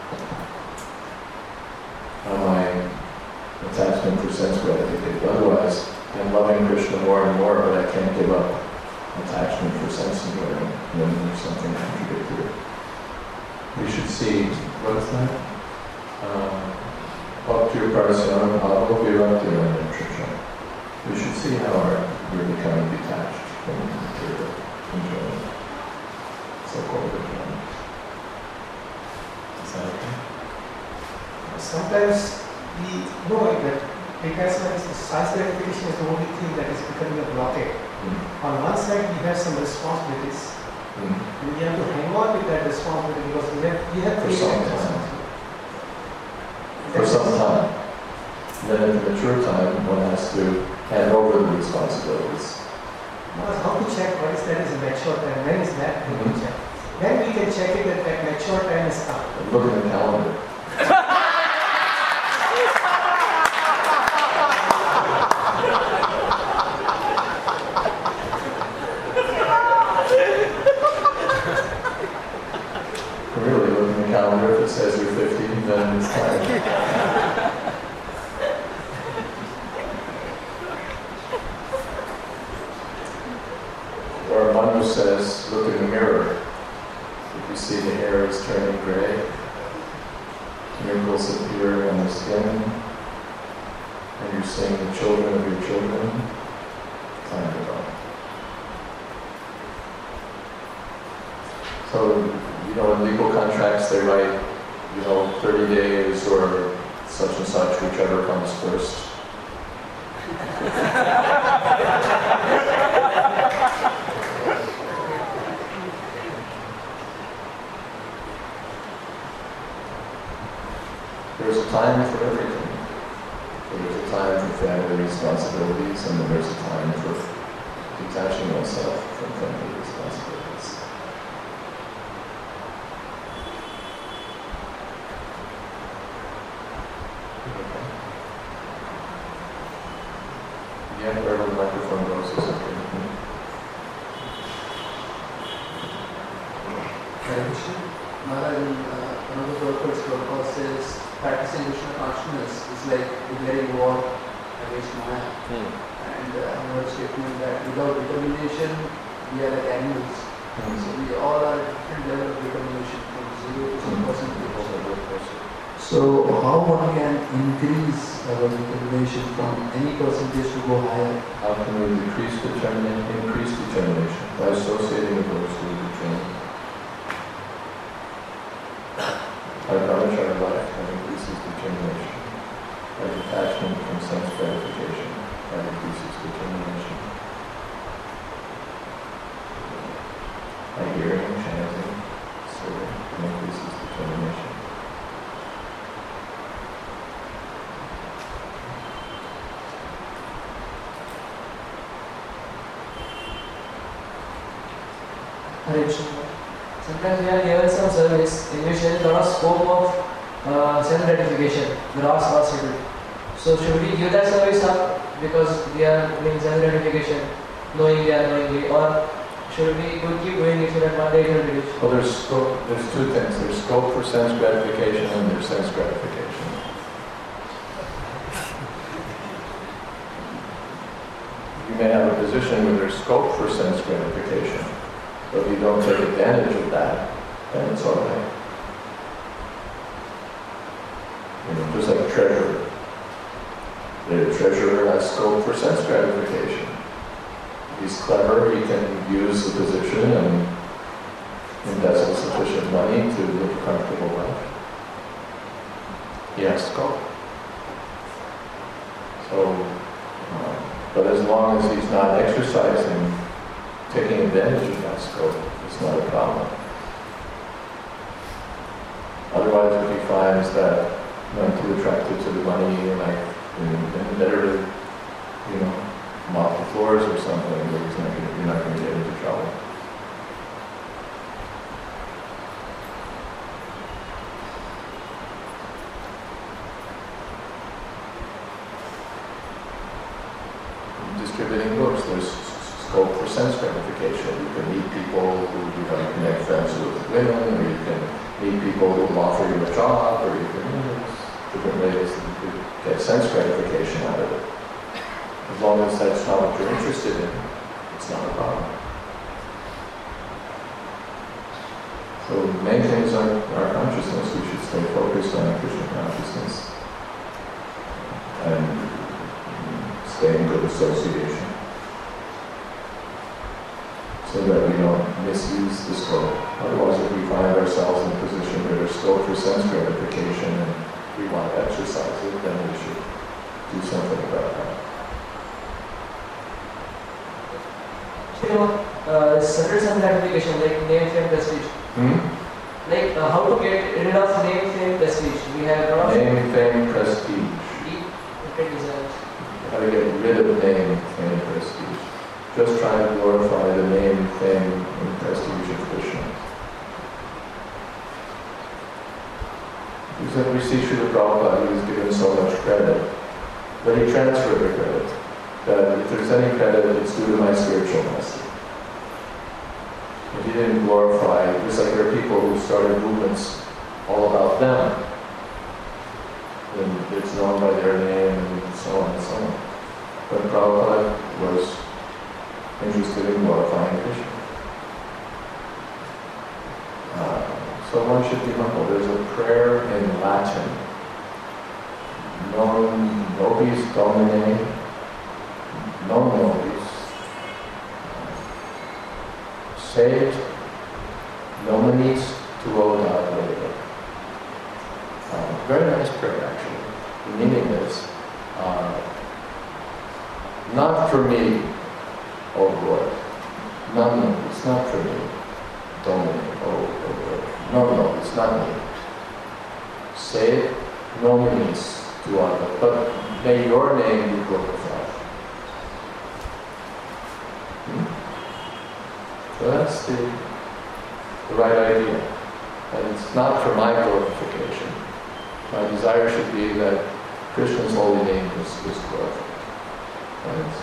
My attachment for sense gratification. Otherwise, I'm loving Krishna more and more, but I can't give up attachment for sense enjoyment when there's something contradictory. We should see, what is that? Bhakti Prasyanam Bhava Virakti Manitra. We should see how we're becoming detached from material enjoyment. So-called enjoyment. Is that okay? Sometimes we know that detachment, sense gratification is the only thing that is becoming a blockade. On one side, we have some responsibilities, and we have to hang on with that responsibility because we have For some time. For some time. Then at the mature time, one has to hand over the responsibilities. How to check what is that is a mature time? When is that we can check? Then we can check it that mature time is come. Look at the calendar. Really, look at the calendar. If it says you're 50, then it's time. Or Manu says, look in the mirror. If you see the hair is turning gray, wrinkles appear on the skin, and you're seeing the children of your children, time to go. So, in legal contracts they write, 30 days or such and such, whichever comes first. There's a time for everything. There's a time for family responsibilities, and then there's a time for detaching oneself from family responsibilities. Yeah, wherever the microphone goes is okay. Maharaj, one of the purpose Prabhupada says practicing Krishna consciousness is like declaring war against Maya. And another statement that without determination, we are like animals. So we all are at different level of determination from 0 to some percentage. So how one can increase our determination from any percentage to go higher? How can we increase determination? By associating with those who are determined. Our brahmacharya life that increases determination. Our detachment from sense gratification that increases determination. By hearing, chanting, serving, that increases determination. Sometimes we are given some service in which there is a lot of scope of self-gratification, gross or subtle. So should we give that service up because we are doing self-gratification, knowingly or unknowingly, or should we keep doing it so that one day it will reduce? Well, there's two things. There's scope for sense gratification and there's sense gratification. You may have a position where there's scope for sense gratification, but if you don't take advantage of that, then it's all right. Just like a treasurer. The treasurer has scope for sense gratification. He's clever, he can use the position and embezzle sufficient money to live a comfortable life. He has scope. So, but as long as he's not exercising, taking advantage of that scope, it's not a problem. Otherwise, if he finds that I'm too attracted to the money and then better to, mop the floors or something, but you're not going to get into trouble. Distributing books, there's scope for sense gratification. You can meet people who you can make friends with women, or you can meet people who will offer you a job, or you can different ways that you could get sense gratification out of it. As long as that's not what you're interested in, it's not a problem. So the main thing is our consciousness. We should stay focused on Krishna consciousness and stay in good association so that we don't misuse the scope. Otherwise, if we find ourselves in a position where there's scope for sense gratification and we want to exercise it, then we should do something about that. Separate sense gratification, like name, fame, prestige. Like how to get rid of name, fame, prestige. We have a lot of name, fame, prestige. Deep desires. How to get rid of name, fame, prestige. Just try to glorify the name, fame, and prestige of Krishna. Because we see Srila Prabhupada, he was given so much credit, but he transferred the credit. That if there's any credit, it's due to my spiritual master. If he didn't glorify, just like there are people who started movements all about them, and it's known by their name and so on and so on. But Prabhupada was interested in glorifying Krishna. So one should be humble. There's a prayer in Latin. Non nobis Domine, non nobis, sed nominis tuo da Deo. Very nice prayer, actually. The meaning is, not for me, O Lord. No, it's not for me. Domine, O Lord. No, it's not me. Say nominis tuo da Deo, but may your name be glorified. So that's the right idea. And it's not for my glorification. My desire should be that Krishna's holy name is glorified. Right?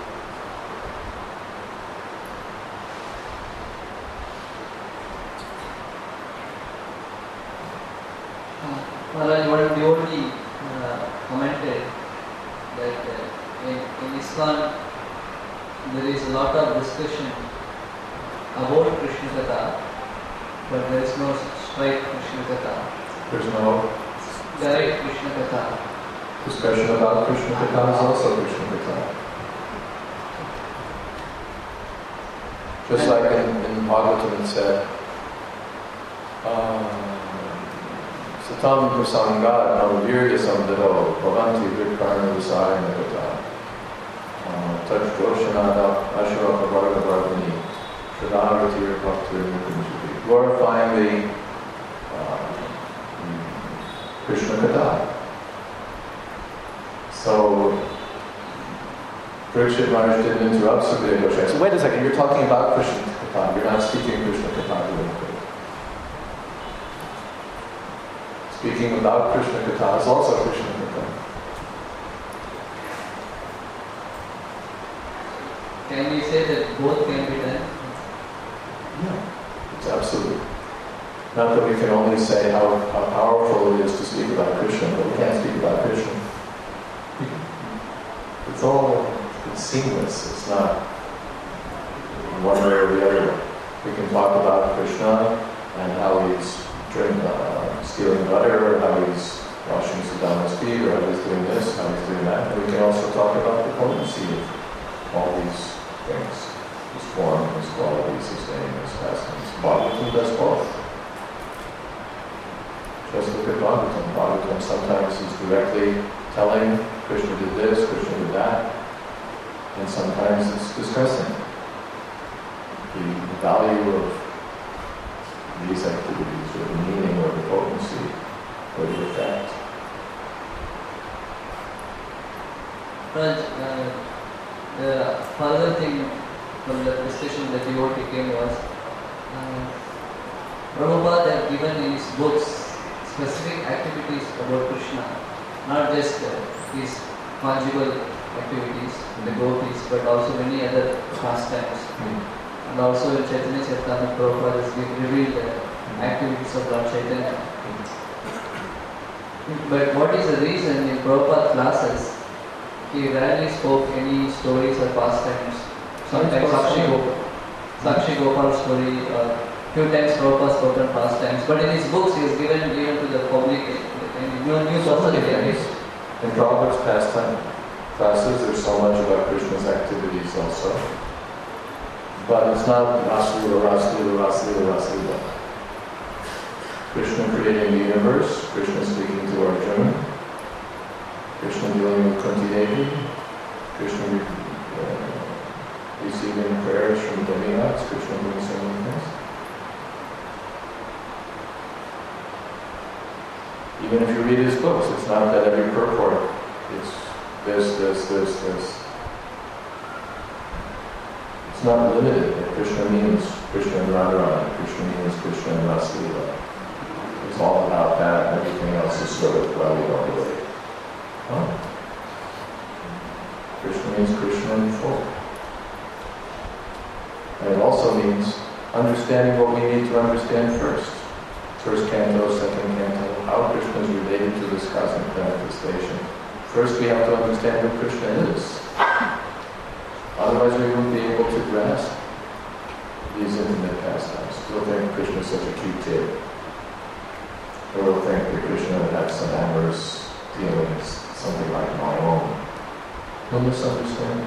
Maharaj, what devotee commented that in ISKCON there is a lot of discussion about Krishna Katha, but there is no straight Krishna Katha. There's no direct Krishna Katha. Discussion about Krishna Katha is also Krishna Katha. Just like in Bhagavatam it said, Satam prasangad navavirya samdado bhavanti vikarna visayana kata taj doshanada ashraka varga vargani shadavratir bhaktir mukunjati, glorifying the Krishna Katha. So Parikshit Maharaj didn't interrupt Sukadeva Goswami. So wait a second, you're talking about Krishna Katha, you're not speaking Krishna Katha. Speaking about Krishna Katha is also Krishna Katha. can we say that both can be done? It's absolute. Not that we can only say how powerful it is to speak about Krishna, but we can't speak about Krishna. It's seamless. It's not one way or the other. We can talk about Krishna and how he's stealing butter, or how he's washing Sudama's feet, or how he's doing this, how he's doing that. And we can also talk about the potency of all these things. His form, his qualities, his name, his pastimes. Bhagavatam does both. Just look at Bhagavatam. Bhagavatam, sometimes he's directly telling Krishna did this, Krishna did that, and sometimes it's discussing the value of these activities, or the meaning, or the potency, or the effect. Raj, the further thing from the discussion that devotee came was, Prabhupada had given in his books specific activities about Krishna, not just his conjugal activities, the devotees, but also many other pastimes. And also in Chaitanya Charitamrita, Prabhupada has revealed the activities of Lord Chaitanya. But what is the reason in Prabhupada classes, he rarely spoke any stories or pastimes? Sometimes Sakshi Gopal story, few times Prabhupada spoken pastimes. But in his books he has given even to the public new possibilities. In Prabhupada's pastime classes, there's so much about Krishna's activities also. But it's not Raslila. Krishna creating the universe, Krishna speaking to Arjuna, Krishna dealing with Kunti Devi, Krishna receiving prayers from demigods, Krishna doing so many things. Even if you read his books, it's not that every purport is this. It's not limited. That Krishna means Krishna and Radharani, Krishna means Krishna and Raslila. It's all about that, and everything else is sort of, well, we don't relate. Krishna means Krishna in full. And it also means understanding what we need to understand first. First canto, second canto, how Krishna is related to this cosmic manifestation. First we have to understand who Krishna is. Otherwise we won't be able to grasp these intimate pastimes. We'll think Krishna is such a cute kid. Or we'll think that Krishna would have some amorous feelings, something like my own. We'll misunderstand.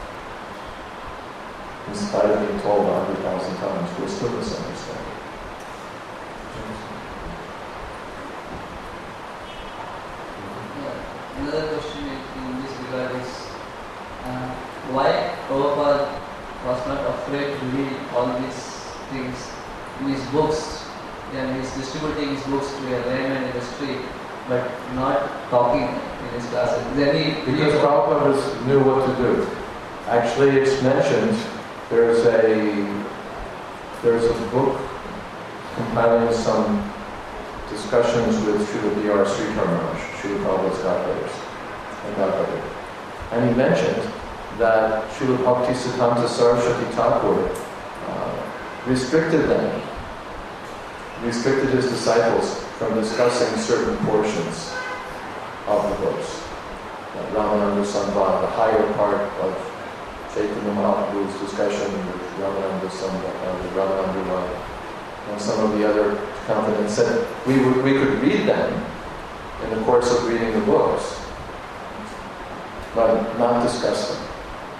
In spite of being told 100,000 times, we'll still misunderstand. Another question in this regard is, why Prabhupada was not afraid to read all these things in his books, and he's distributing his books to a layman in the street, but not talking in his classes? Because Prabhupada knew what to do. Actually, it's mentioned, there's a book compiling some discussions with Srila B.R. Sridhar Maharaj, Srila Prabhupada's godbrother. And he mentioned that Srila Bhakti Siddhanta Saraswati Thakur restricted his disciples from discussing certain portions of the books. Ramananda Samvad, the higher part of Chaitanya Mahaprabhu's discussion with Ramananda Samvad, with Ramananda Rai, and some of the other confidants said we could read them in the course of reading the books, but not discuss them.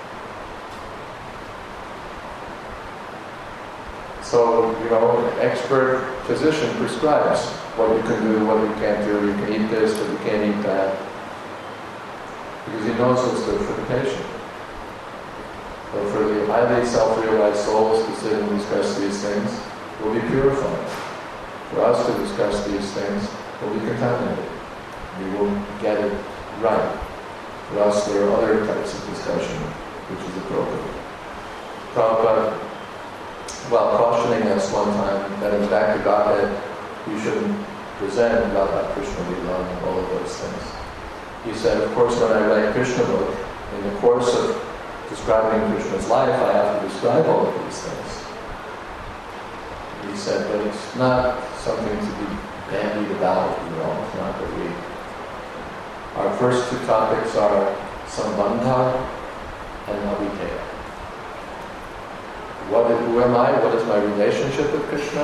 So, an expert physician prescribes what you can do, what you can't do. You can eat this, but you can't eat that. Because he knows what's good for the patient. But for the highly self-realized souls to sit and discuss these things, will be purified. For us to discuss these things, will be contaminated. We will get it right. For us, there are other types of discussion which is appropriate. Prabhupada, while cautioning us one time that in fact to Godhead, we shouldn't present Radha Krishna Lila and all of those things. He said, of course, when I write Krishna book, in the course of describing Krishna's life, I have to describe all of these things. He said, but it's not something to be bandied about, It's not that we... Our first two topics are Sambandha and Naviteya. Who am I? What is my relationship with Krishna?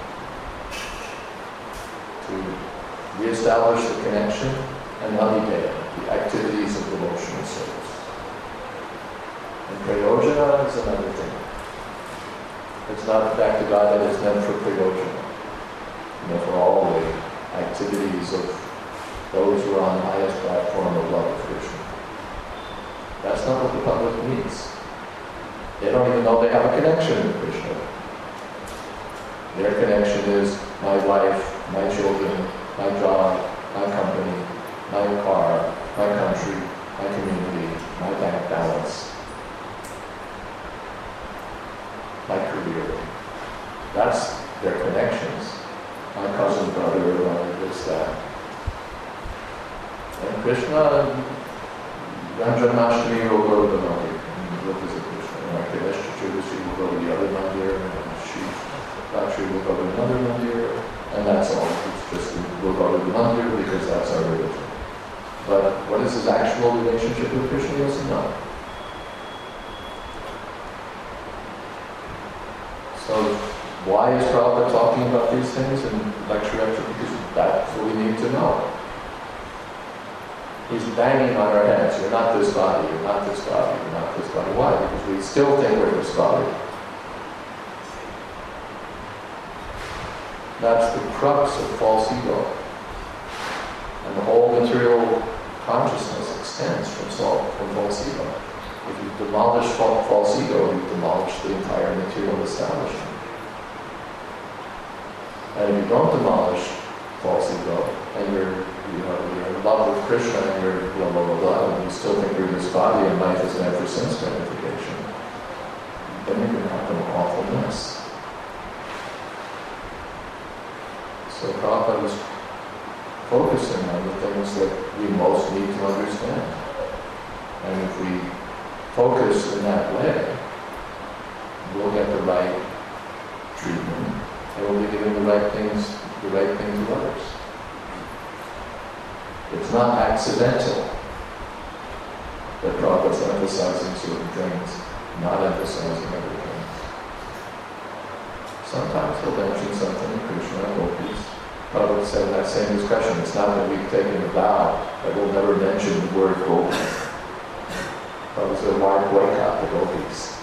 To re-establish the connection, and Naviteya, the activities of devotional service. And Prayojana is another thing. It's not back to God that is meant for Prayojana. For all the activities of those who are on the highest platform of love of Krishna. That's not what the public needs. They don't even know they have a connection with Krishna. Their connection is my wife, my children, my job, my company, my car, my country, my community, my bank balance, my career. That's their connections. My cousin, brother, my this, that. And Krishna, Ranjanashtami will go to the mandir and will visit Krishna. And Ganesh Chaturdashi will go to the other mandir, and Shivratri will go to another mandir, and that's all. It's just we'll go to the mandir because that's our religion. But what is his actual relationship with Krishna? He doesn't know. So why is Prabhupada talking about these things in lecture after? Because that's what we need to know. He's banging on our heads. You're not this body, you're not this body, you're not this body. Why? Because we still think we're this body. That's the crux of false ego. And the whole material consciousness extends from false ego. If you demolish false ego, you demolish the entire material establishment. And if you don't demolish false ego, and you're in love with Krishna, and you're blah, blah, blah, blah, and you still think you're this body and life is meant for sense gratification, then you're going to have an awful mess. So Prabhupada was focusing on the things that we most need to understand. And if we focus in that way, we'll get the right treatment, and we'll be giving the right things to others. It's not accidental that Prabhupada's emphasizing certain things, not emphasizing other things. Sometimes he'll mention something in Krishna and Gopis. Prabhupada said in that same discussion, it's not that we've taken a vow that we'll never mention the word Gopis. Prabhupada said, why boycott the Gopis?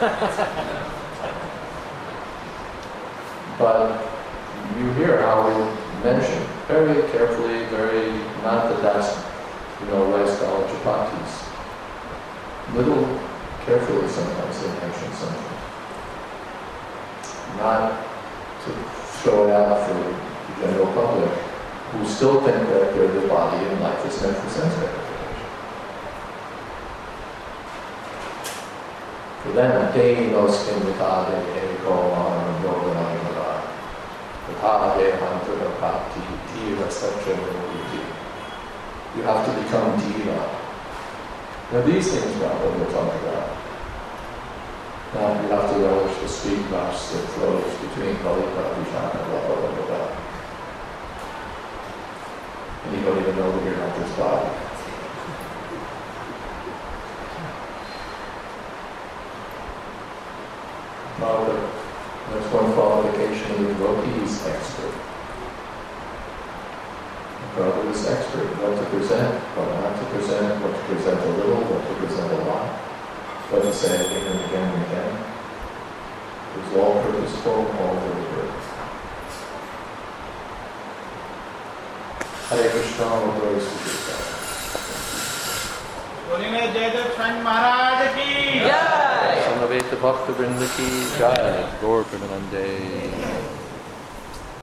But you hear how we mention very carefully, not that that's, lifestyle chapatis. Little carefully sometimes they mention something. Not to throw it out for the general public, who still think that they're the body and life is meant for sense gratification. For them, te nos invitade e koman yoganayamara. You have to become Deva. Now these things Prabhupada will talk about. Now you have to relish the sweet rush that flows between Kalika, Vishaka, blah, blah, blah, blah. And you don't even know that you're not this body. Prabhupada, that's one qualification of the devotee, he's expert. Prabhupada is expert. What to present, what not to present, what to present a little, what to present a lot, what to say again and again and again. It was all purposeful, all deliberate. Hare Krishna, all glories to Krishna. बोलिए जय जय स्वामी महाराज की Samaveta Bhakta Vrinda ki Jai. Gaur Premanande.